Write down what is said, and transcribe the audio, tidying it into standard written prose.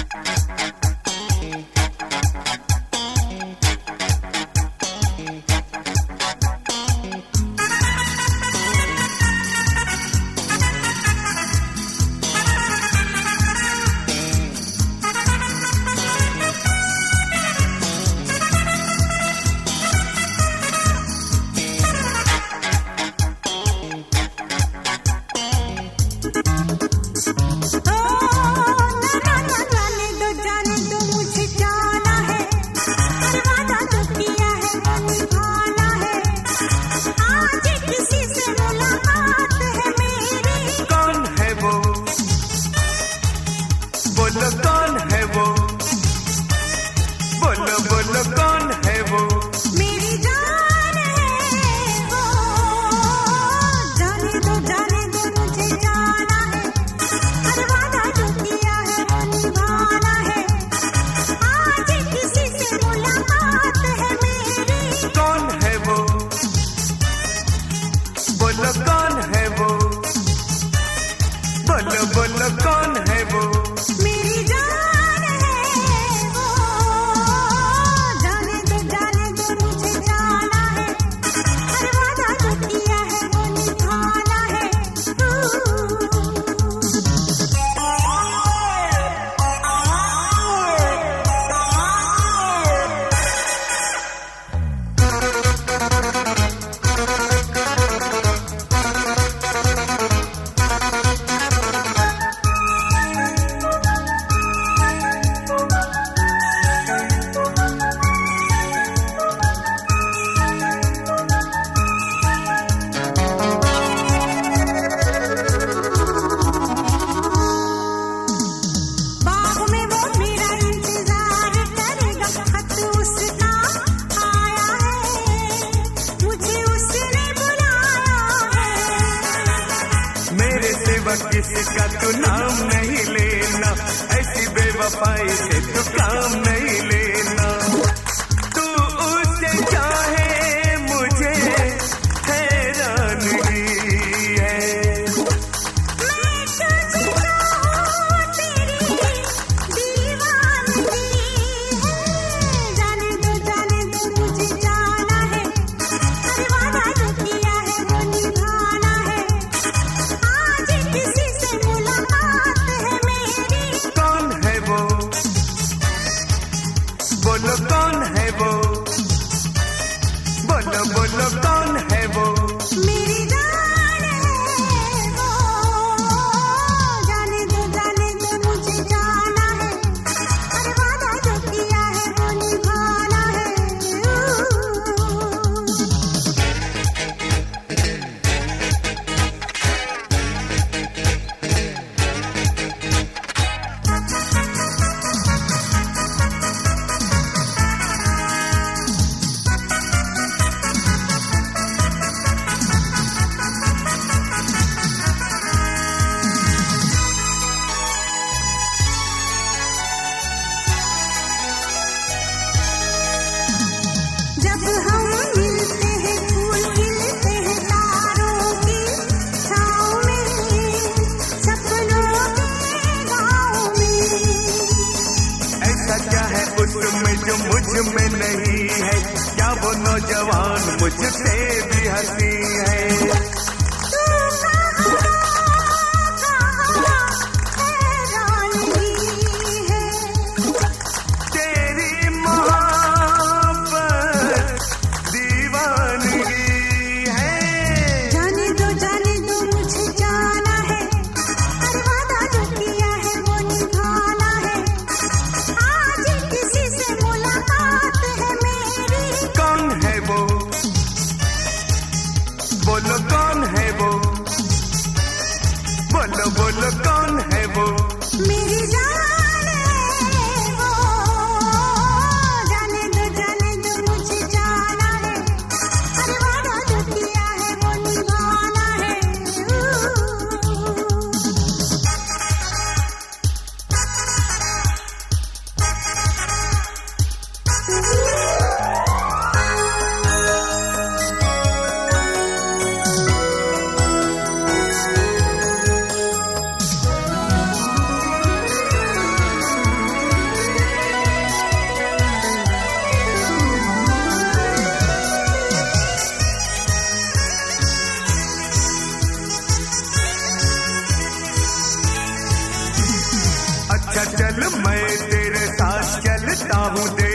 किसका तू नाम नहीं लेना, ऐसी बेवफाई से तू काम नहीं लेना। तू उससे चाहे मुझे हैरानगी है। मैं तुझे चाहूं तेरी दीवानगी है। जाने दो मुझे जाना है, हर वादा जो किया है वो निभाना है। आज किसी से मुलाकात है मेरी। कौन है वो, बोलो कौन है वो, बोलो बोलो कौन है वो। मेरी जान है वो। जाने दो मुझे जाना है, हर वादा जो किया है वो निभाना है। जब हम मिलते हैं फूल खिलते हैं तारों की छाँव में, सपनों के गाँव में। ऐसा क्या है उसमें जो मुझ में नहीं है, क्या वो नौजवान मुझसे भी हंसी है। तू कहाँ हैरानगी है। तेरी मोहब्बत दीवानगी है। जाने दो मुझे जाना है, हर वादा जो किया है वो निभाना है। आज किसी से मुलाकात है मेरी। कौन है वो, बोलो अच्छा चल मैं तेरे साथ चलता हूँ।